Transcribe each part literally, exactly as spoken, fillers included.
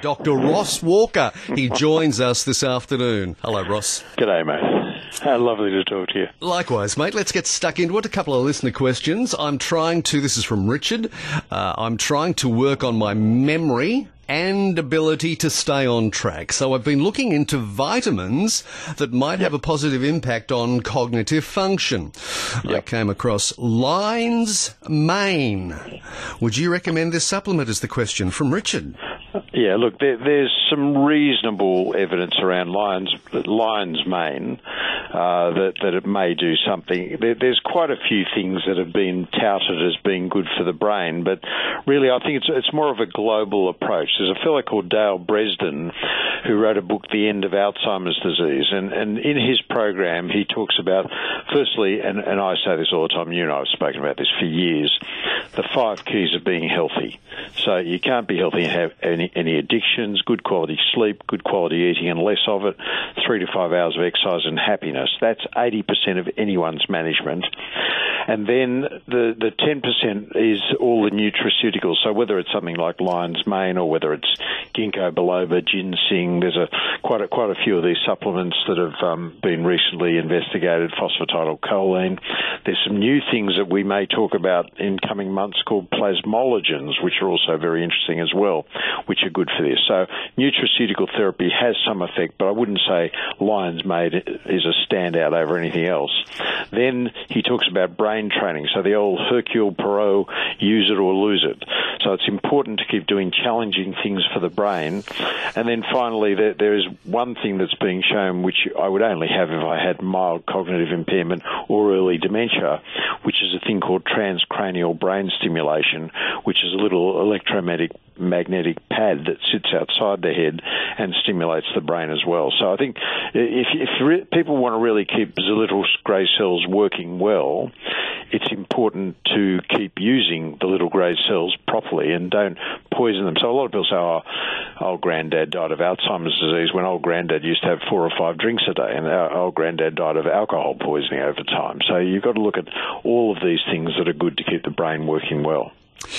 Doctor Ross Walker. He joins us this afternoon. Hello, Ross. G'day, mate. How lovely to talk to you. Likewise, mate. Let's get stuck into it. A couple of listener questions. I'm trying to, this is from Richard, uh, I'm trying to work on my memory and ability to stay on track. So I've been looking into vitamins that might have a positive impact on cognitive function. Yep. I came across Lion's Mane. Would you recommend this supplement, is the question from Richard. Yeah, look, there, there's some reasonable evidence around lion's, lion's mane uh, that, that it may do something. There, there's quite a few things that have been touted as being good for the brain, but really I think it's, it's more of a global approach. There's a fellow called Dale Bresden who wrote a book, The End of Alzheimer's Disease, and, and in his program he talks about, firstly, and, and I say this all the time, you and I have spoken about this for years, the five keys of being healthy. So you can't be healthy and have any, any addictions, good quality sleep, good quality eating and less of it, three to five hours of exercise and happiness. That's eighty percent of anyone's management. And then the, the ten percent is all the nutraceuticals. So whether it's something like lion's mane or whether it's ginkgo biloba, ginseng, there's a quite a, quite a few of these supplements that have um, been recently investigated, phosphatidylcholine. There's some new things that we may talk about in coming months called plasmalogens, which are also very interesting as well, which are good for this. So nutraceutical therapy has some effect, but I wouldn't say lion's mane is a standout over anything else. Then he talks about brain training, so the old Hercule Poirot, use it or lose it. So it's important to keep doing challenging things for the brain. And then finally, there, there is one thing that's being shown, which I would only have if I had mild cognitive impairment or early dementia, which is a thing called transcranial brain stimulation, which is a little electromagnetic magnetic pad that sits outside the head and stimulates the brain as well. So I think if, if re- people want to really keep the little grey cells working well, it's important to keep using the little grey cells properly and don't poison them. So a lot of people say, oh, old granddad died of Alzheimer's disease when old granddad used to have four or five drinks a day, and our old granddad died of alcohol poisoning over time. So you've got to look at all of these things that are good to keep the brain working well.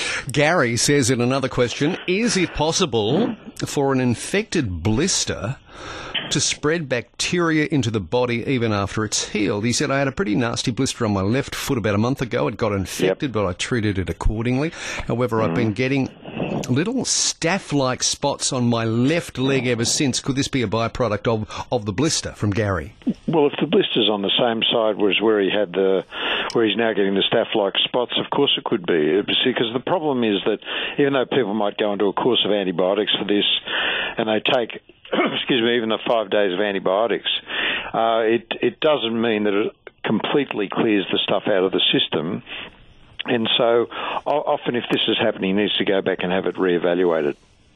Gary says in another question, is it possible for an infected blister to spread bacteria into the body even after it's healed? He said, I had a pretty nasty blister on my left foot about a month ago. It got infected, yep. but I treated it accordingly. However, mm. I've been getting little staph-like spots on my left leg ever since. Could this be a byproduct of, of the blister, from Gary? Well, if the blister's on the same side as where he had the, where he's now getting the staph-like spots, of course it could be. Because the problem is that even though people might go into a course of antibiotics for this, and they take, excuse me, even the five days of antibiotics, uh, it, it doesn't mean that it completely clears the stuff out of the system. And so often if this is happening, he needs to go back and have it reevaluated.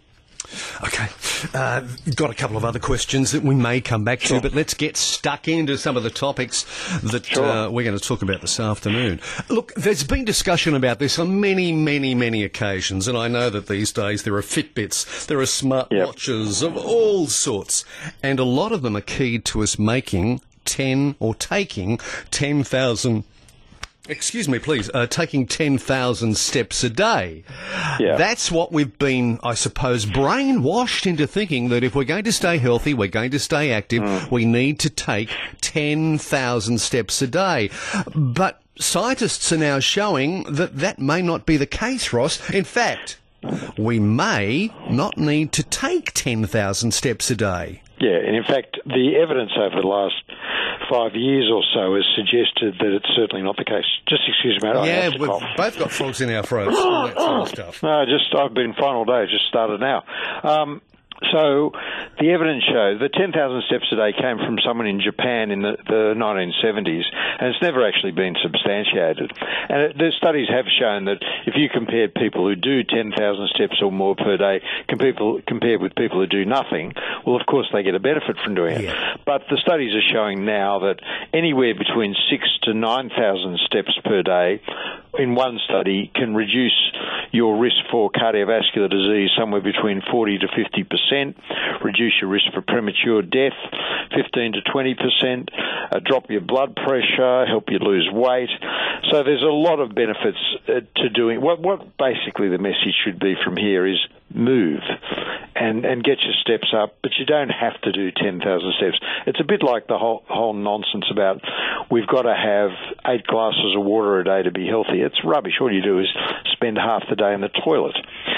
Okay. Uh, got a couple of other questions that we may come back Sure. to, but let's get stuck into some of the topics that Sure. uh, we're going to talk about this afternoon. Look, there's been discussion about this on many, many, many occasions, and I know that these days there are Fitbits, there are smart Yep. watches of all sorts, and a lot of them are keyed to us making ten or taking ten thousand Excuse me, please. Uh, taking ten thousand steps a day. Yeah. That's what we've been, I suppose, brainwashed into thinking that if we're going to stay healthy, we're going to stay active, mm. we need to take ten thousand steps a day. But scientists are now showing that that may not be the case, Ross. In fact, we may not need to take ten thousand steps a day. Yeah, and in fact, the evidence over the last five years or so has suggested that it's certainly not the case. Just excuse me, I yeah, have to we've cough. both got frogs in our throats, all that sort of stuff. No, just I've been fine all day. Just started now. Um, So the evidence shows that ten thousand steps a day came from someone in Japan in the, the nineteen seventies, and it's never actually been substantiated. And it, the studies have shown that if you compare people who do ten thousand steps or more per day compared, compared with people who do nothing, well, of course, they get a benefit from doing it. Yeah. But the studies are showing now that anywhere between six to nine thousand steps per day in one study can reduce your risk for cardiovascular disease somewhere between forty to fifty percent, reduce your risk for premature death fifteen to twenty percent, uh, drop your blood pressure, help you lose weight. So there's a lot of benefits uh, to doing what, what basically the message should be from here is move. and, and get your steps up, but you don't have to do ten thousand steps. It's a bit like the whole, whole nonsense about we've got to have eight glasses of water a day to be healthy. It's rubbish. All you do is spend half the day in the toilet.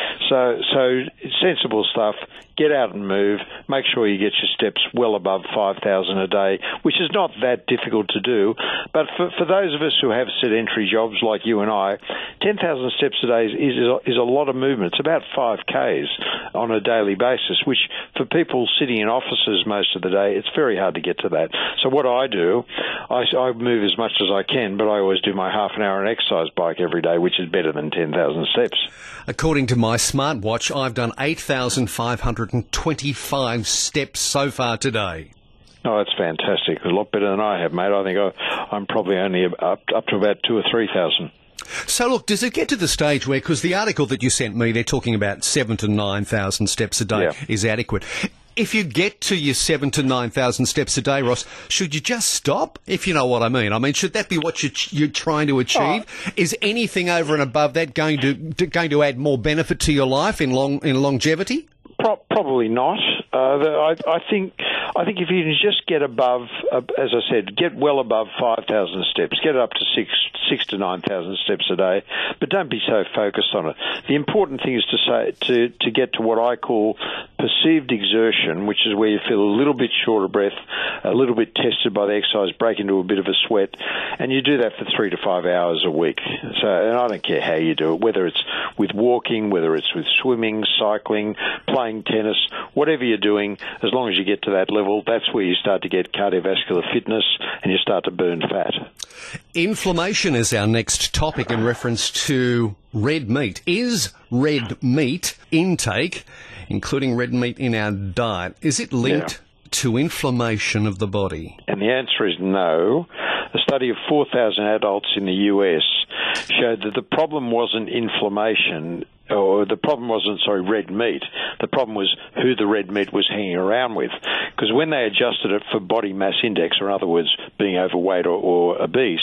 So, so sensible stuff. Get out and move. Make sure you get your steps well above five thousand a day, which is not that difficult to do. But for, for those of us who have sedentary jobs like you and I, ten thousand steps a day is, is, is a lot of movement. It's about five Ks on a daily basis, which for people sitting in offices most of the day, it's very hard to get to that. So what I do, I, I move as much as I can, but I always do my half an hour on exercise bike every day, which is better than ten thousand steps. According to my smartwatch, I've done eight thousand five hundred twenty-five steps so far today. Oh, that's fantastic. A lot better than I have, mate. I think I, I'm probably only up, up to about two or three thousand. So, look, does it get to the stage where, because the article that you sent me, they're talking about seven to nine thousand steps a day yeah. is adequate. If you get to your seven to nine thousand steps a day, Ross, should you just stop? If you know what I mean. I mean, should that be what you're, you're trying to achieve? Oh. Is anything over and above that going to, to going to add more benefit to your life in long in longevity? Pro- probably not. Uh, the, I, I think I think if you can just get above, uh, as I said, get well above five thousand steps, get it up to six six to nine thousand steps a day, but don't be so focused on it. The important thing is to say to to get to what I call perceived exertion, which is where you feel a little bit short of breath, a little bit tested by the exercise, break into a bit of a sweat, and you do that for three to five hours a week. So, and I don't care how you do it, whether it's with walking, whether it's with swimming, cycling, playing tennis, whatever you're doing, as long as you get to that level, that's where you start to get cardiovascular fitness and you start to burn fat. Inflammation is our next topic in reference to red meat. Is red meat intake, including red meat in our diet, is it linked yeah. to inflammation of the body? And the answer is no. A study of four thousand adults in the U S showed that the problem wasn't inflammation, or the problem wasn't, sorry, red meat. The problem was who the red meat was hanging around with. Because when they adjusted it for body mass index, or in other words, being overweight or, or obese,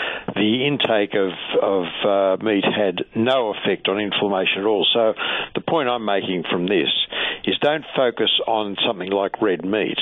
the intake of, of uh, meat had no effect on inflammation at all. So the point I'm making from this is don't focus on something like red meat.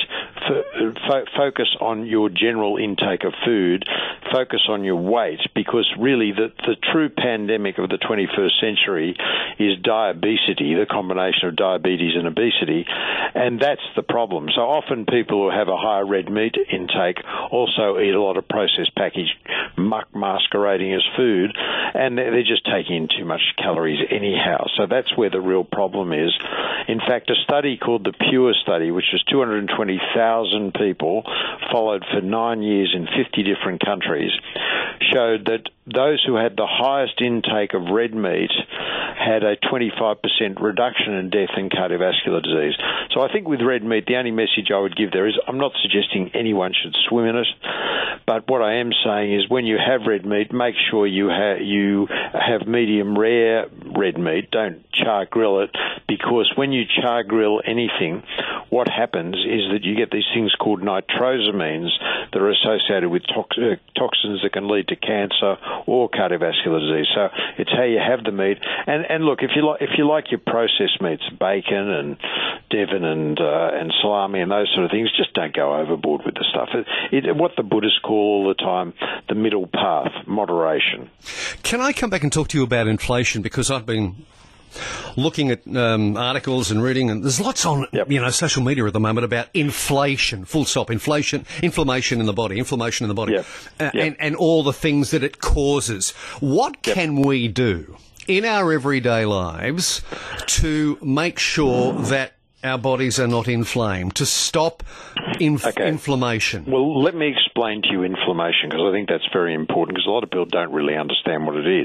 F- focus on your general intake of food. Focus on your weight, because really the, the true pandemic of the twenty-first century is diabetes, the combination of diabetes and obesity, and that's the problem. So often people who have a higher red meat intake also eat a lot of processed packaged muck masquerading as food, and they're just taking in too much calories anyhow. So that's where the real problem is. In fact, a study called the PURE study, which was two hundred twenty thousand people followed for nine years in fifty different countries, showed that those who had the highest intake of red meat had a twenty-five percent reduction in death and cardiovascular disease. So I think with red meat, the only message I would give there is I'm not suggesting anyone should swim in it, but what I am saying is when you have red meat, make sure you, ha- you have medium rare red meat. Don't char grill it, because when you char grill anything, what happens is that you get these things called nitrosamines that are associated with tox- uh, toxins that can lead to cancer or cardiovascular disease. So it's how you have the meat. And and look, if you like if you like your processed meats, bacon and Devon and uh, and salami and those sort of things, just don't go overboard with the stuff. It, it, what the Buddhists call all the time the middle path, moderation. Can I come back and talk to you about inflation? Because I've been looking at um, articles and reading, and there's lots on yep. you know social media at the moment about inflation, full stop, inflation, inflammation in the body, inflammation in the body, yep. Uh, yep. and, and all the things that it causes. What yep. can we do in our everyday lives to make sure that our bodies are not inflamed, to stop inf- okay. inflammation? Well, let me explain to you inflammation, because I think that's very important, because a lot of people don't really understand what it is.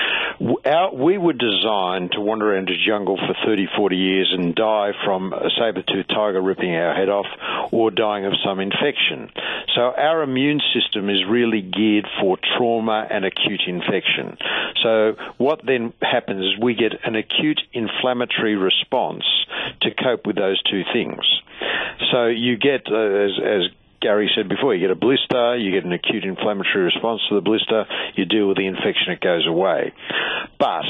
Our, we were designed to wander around the jungle for thirty, forty years and die from a saber-toothed tiger ripping our head off, or dying of some infection. So our immune system is really geared for trauma and acute infection. So what then happens is we get an acute inflammatory response to cope with those two things. So you get, uh, as, as Gary said before, you get a blister, you get an acute inflammatory response to the blister, you deal with the infection, it goes away. But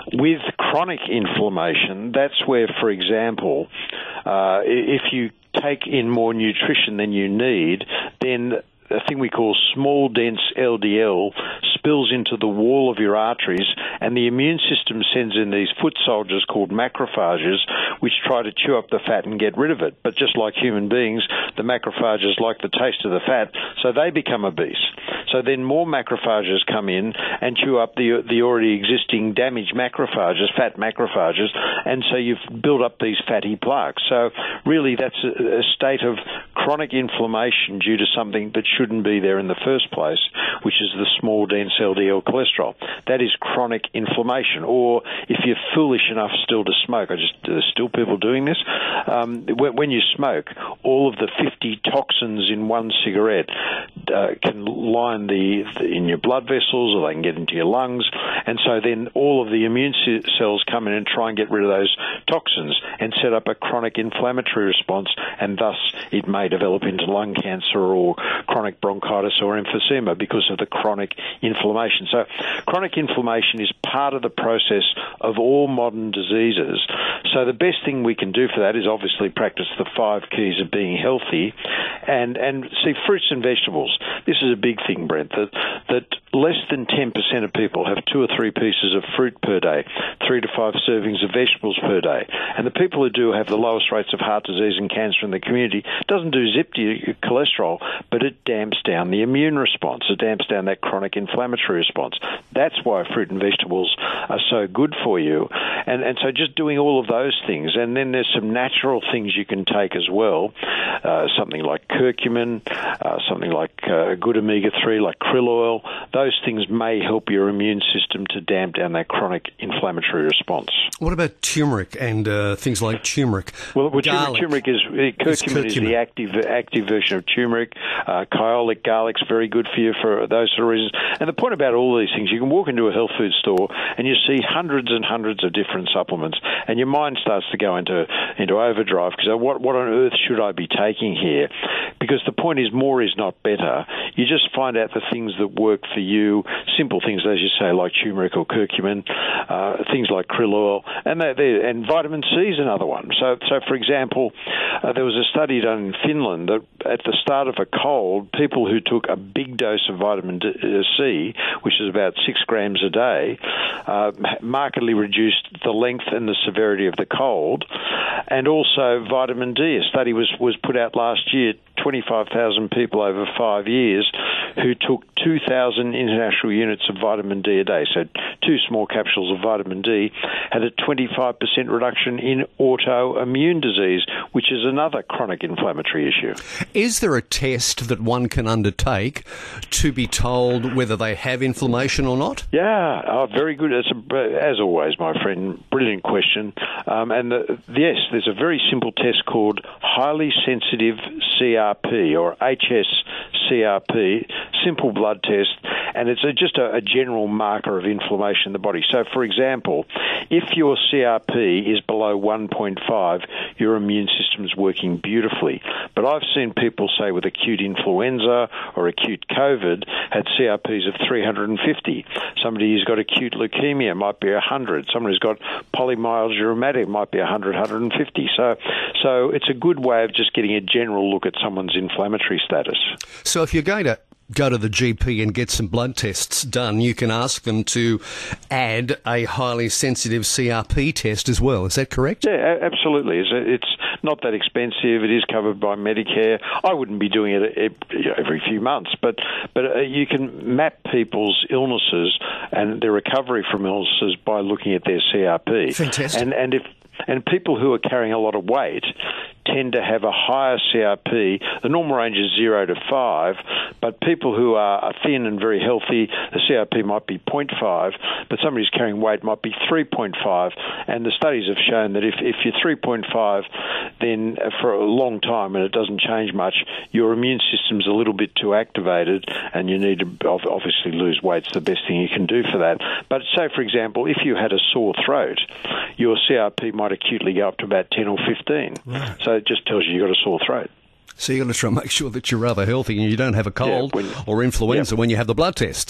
with chronic inflammation, that's where, for example, uh, if you take in more nutrition than you need, then a thing we call small, dense L D L spills into the wall of your arteries, and the immune system sends in these foot soldiers called macrophages, which try to chew up the fat and get rid of it. But just like human beings, the macrophages like the taste of the fat, so they become obese. So then more macrophages come in and chew up the the already existing damaged macrophages, fat macrophages, and so you've built up these fatty plaques. So really that's a, a state of chronic inflammation due to something that shouldn't be there in the first place, which is the small, dense L D L cholesterol. That is chronic inflammation. Or if you're foolish enough still to smoke, I just there's still people doing this. Um, when, when you smoke, all of the fifty toxins in one cigarette uh, can line the, the in your blood vessels, or they can get into your lungs, and so then all of the immune cells come in and try and get rid of those toxins and set up a chronic inflammatory response, and thus it may develop into lung cancer or chronic bronchitis or emphysema because of the chronic inflammation. So chronic inflammation is part of the process of all modern diseases. So the best thing we can do for that is obviously practice the five keys of being healthy, and, and see, fruits and vegetables. This is a big thing, Brent, that, that less than ten percent of people have two or three pieces of fruit per day, three to five servings of vegetables per day. And the people who do have the lowest rates of heart disease and cancer in the community. It doesn't do zip to your cholesterol, but it damps down the immune response. It damps down that chronic inflammatory response. That's why fruit and vegetables are so good for you. And, and so just doing all of those things. And then there's some natural things you can take as well, uh, something like curcumin, uh, something like uh, good omega three, like krill oil. Those things may help your immune system to damp down that chronic inflammatory response. What about turmeric and uh, things like turmeric? Well, well turmeric, turmeric is uh, curcumin, curcumin is the active active version of turmeric. Uh, kyolic garlic's very good for you for those sort of reasons. And the point about all these things, you can walk into a health food store and you see hundreds and hundreds of different supplements, and your mind starts to go into into overdrive because what what on earth should I be taking here? Because the point is, more is not better. You just find out the things that work for you, simple things, as you say, like turmeric or curcumin, uh, things like krill oil, and they, they, and vitamin C is another one. So, so for example, uh, there was a study done in Finland that at the start of a cold, people who took a big dose of vitamin D, uh, C, which is about six grams a day, uh, markedly reduced the length and the severity of the cold, and also vitamin D. A study was, was put out last year, twenty-five thousand people over five years who took two thousand international units of vitamin D a day, so two small capsules of vitamin D, had a twenty-five percent reduction in autoimmune disease, which is another chronic inflammatory issue. Is there a test that one can undertake to be told whether they have inflammation or not? Yeah, oh, very good. As, a, as always, my friend, brilliant question. Um, and the, yes, there's a very simple test called highly sensitive C R P, or H S C R P, simple blood test, and it's a, just a, a general marker of inflammation in the body. So, for example, if your C R P is below one point five, your immune system is working beautifully. But I've seen people, say, with acute influenza or acute COVID, had C R Ps of three hundred fifty. Somebody who's got acute leukemia might be one hundred. Someone who's got polymyalgia rheumatica might be one hundred, one hundred fifty. So, so it's a good way of just getting a general look at someone's inflammatory status. So if you're going to go to the G P and get some blood tests done, you can ask them to add a highly sensitive C R P test as well. Is that correct? Yeah, absolutely. It's not that expensive. It is covered by Medicare. I wouldn't be doing it every few months, but but you can map people's illnesses and their recovery from illnesses by looking at their C R P. Fantastic. And and if and people who are carrying a lot of weight tend to have a higher C R P. The normal range is zero to five, but people who are thin and very healthy, the C R P might be zero point five, but somebody who's carrying weight might be three point five. And the studies have shown that if, if you're three point five, then for a long time, and it doesn't change much, your immune system's a little bit too activated, and you need to obviously lose weight. It's the best thing you can do for that. But say, for example, if you had a sore throat, your C R P might acutely go up to about ten or fifteen. Right. So it just tells you you've got a sore throat. So you've got to try and make sure that you're rather healthy and you don't have a cold yeah, when, or influenza yeah. when you have the blood tests.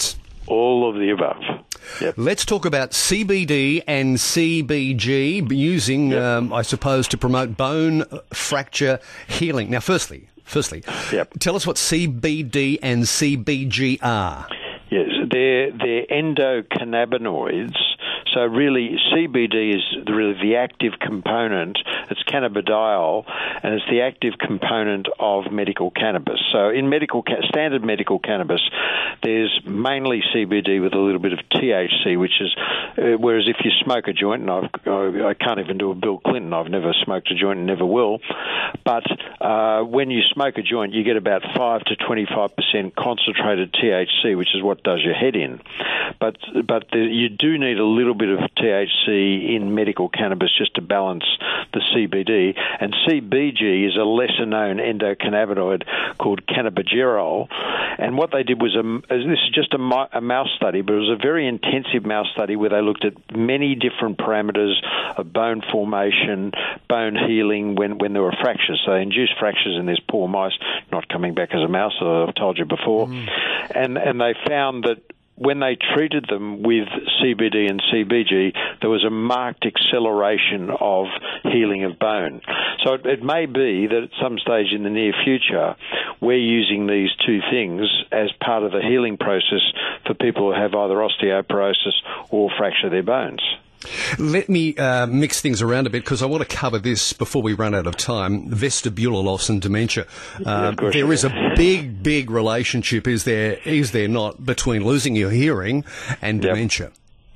All of the above. Yep. Let's talk about C B D and C B G, using, yep. um, I suppose, to promote bone fracture healing. Now, firstly, firstly, yep. tell us what C B D and C B G are. Yes, they're, they're endocannabinoids. So really, C B D is really the active component. It's cannabidiol, and it's the active component of medical cannabis. So in medical standard medical cannabis, there's mainly C B D with a little bit of T H C, which is, uh, whereas if you smoke a joint, and I've, I can't even do a Bill Clinton, I've never smoked a joint and never will, but uh, when you smoke a joint, you get about five to twenty-five percent concentrated T H C, which is what does your head in. But but the, you do need a little bit of T H C in medical cannabis just to balance the C B D. And C B G is a lesser-known endocannabinoid called cannabigerol. And what they did was, a, this is just a, a mouse study, but it was a very intensive mouse study where they looked at many different parameters of bone formation, bone healing when, when there were fractures. So they induced fractures in these poor mice, not coming back as a mouse, as I've told you before. Mm. And, and they found that when they treated them with C B D and C B G, there was a marked acceleration of healing of bone. So it, it may be that at some stage in the near future, we're using these two things as part of the healing process for people who have either osteoporosis or fracture their bones. Let me uh, mix things around a bit, because I want to cover this before we run out of time. Vestibular loss and dementia. Uh, yeah, there is a big, big relationship, is there, is there not, between losing your hearing and yep. dementia?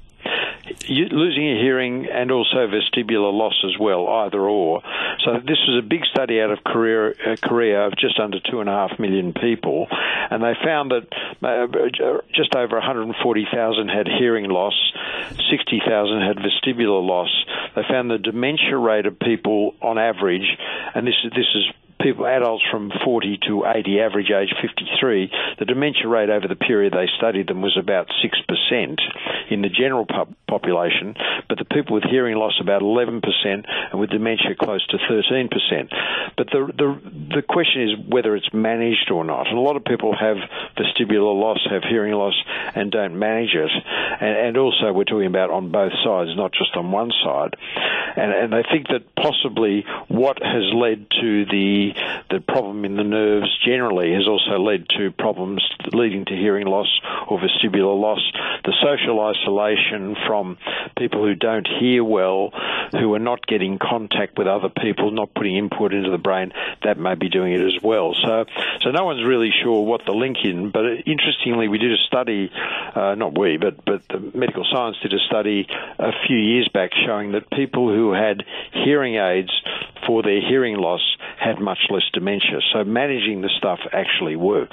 You, losing your hearing and also vestibular loss as well, either or. So this was a big study out of Korea, uh, Korea of just under two and a half million people, and they found that uh, just over one hundred forty thousand had hearing loss, sixty thousand had vestibular loss. They found the dementia rate of people on average, and this is this is people, adults from forty to eighty, average age fifty-three, the dementia rate over the period they studied them was about six percent in the general pop- population, but the people with hearing loss about eleven percent, and with dementia close to thirteen percent. But the, the, the question is whether it's managed or not. And a lot of people have vestibular loss, have hearing loss, and don't manage it. And, and also we're talking about on both sides, not just on one side. And, and I think that possibly what has led to the the problem in the nerves generally has also led to problems leading to hearing loss or vestibular loss. The social isolation from people who don't hear well, who are not getting contact with other people, not putting input into the brain, that may be doing it as well. So so no one's really sure what the link is, but interestingly we did a study, uh, not we, but, but the medical science did a study a few years back showing that people who had hearing aids for their hearing loss had much less dementia. So managing the stuff actually works.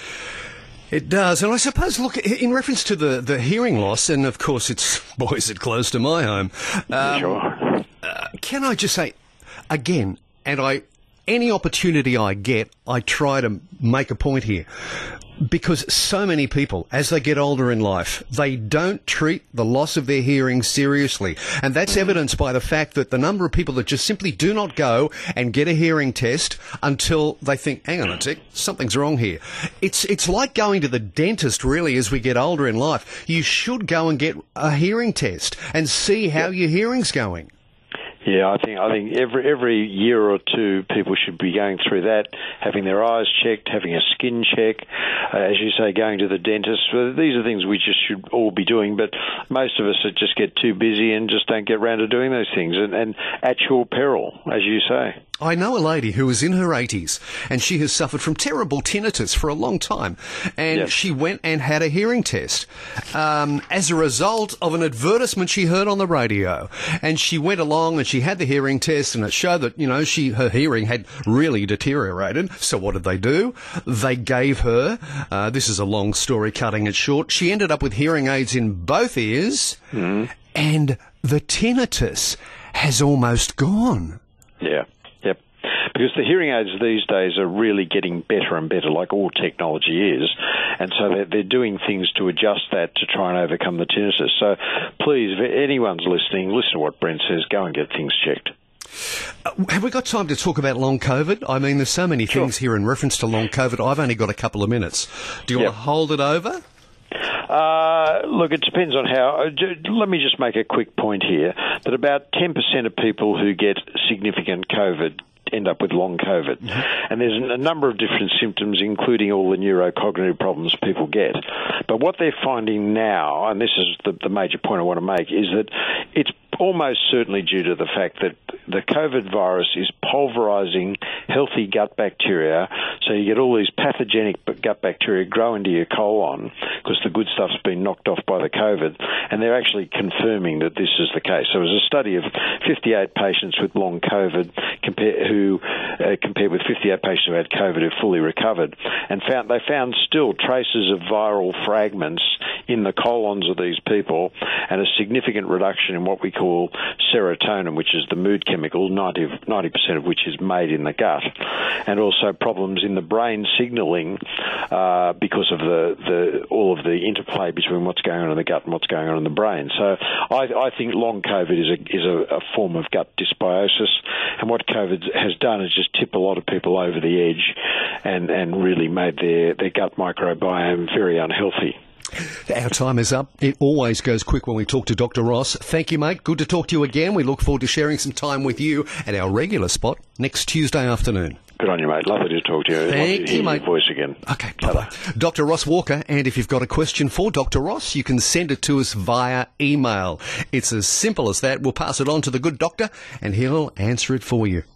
It does. And I suppose, look, in reference to the, the hearing loss, and of course it's, boy, is it close to my home. Um, sure. Uh, can I just say, again, and I, any opportunity I get, I try to make a point here. Because so many people, as they get older in life, they don't treat the loss of their hearing seriously. And that's evidenced by the fact that the number of people that just simply do not go and get a hearing test until they think, hang on a tick, something's wrong here. It's it's like going to the dentist, really, as we get older in life. You should go and get a hearing test and see how your hearing's going. Yeah, I think I think every every year or two, people should be going through that, having their eyes checked, having a skin check, uh, as you say, going to the dentist. Well, these are things we just should all be doing, but most of us just get too busy and just don't get around to doing those things, and, and at your peril, as you say. I know a lady who is in her eighties, and she has suffered from terrible tinnitus for a long time, and Yes. she went and had a hearing test um, as a result of an advertisement she heard on the radio. And she went along and she had the hearing test, and it showed that, you know, she her hearing had really deteriorated. So what did they do? They gave her, uh, this is a long story, cutting it short, she ended up with hearing aids in both ears, Mm-hmm. and the tinnitus has almost gone. Yeah. Yep. Because the hearing aids these days are really getting better and better, like all technology is. And so they're, they're doing things to adjust that to try and overcome the tinnitus. So please, if anyone's listening, listen to what Brent says. Go and get things checked. Uh, have we got time to talk about long COVID? I mean, there's so many Sure. things here in reference to long COVID. I've only got a couple of minutes. Do you Yep. want to hold it over? Uh, look, it depends on how. Uh, let me just make a quick point here that about ten percent of people who get significant COVID end up with long COVID. Mm-hmm. And there's a number of different symptoms, including all the neurocognitive problems people get. But what they're finding now, and this is the, the major point I want to make, is that it's almost certainly due to the fact that the COVID virus is pulverizing healthy gut bacteria, so you get all these pathogenic gut bacteria grow into your colon because the good stuff's been knocked off by the COVID, and they're actually confirming that this is the case. So it was a study of fifty-eight patients with long COVID compare, who uh, compared with fifty-eight patients who had COVID who fully recovered, and found they found still traces of viral fragments in the colons of these people and a significant reduction in what we call serotonin, which is the mood chemical, ninety percent of which is made in the gut, and also problems in the brain signaling uh, because of the, the all of the interplay between what's going on in the gut and what's going on in the brain. So I, I think long COVID is a, is a, a form of gut dysbiosis, and what COVID has done is just tip a lot of people over the edge and, and really made their, their gut microbiome very unhealthy. Our time is up. It always goes quick when we talk to Doctor Ross. Thank you, mate. Good to talk to you again. We look forward to sharing some time with you at our regular spot next Tuesday afternoon. Good on you, mate. Lovely to talk to you. Thank Love to hear you, mate. Your voice again. Okay, bye-bye. Doctor Ross Walker, and if you've got a question for Doctor Ross, you can send it to us via email. It's as simple as that. We'll pass it on to the good doctor, and he'll answer it for you.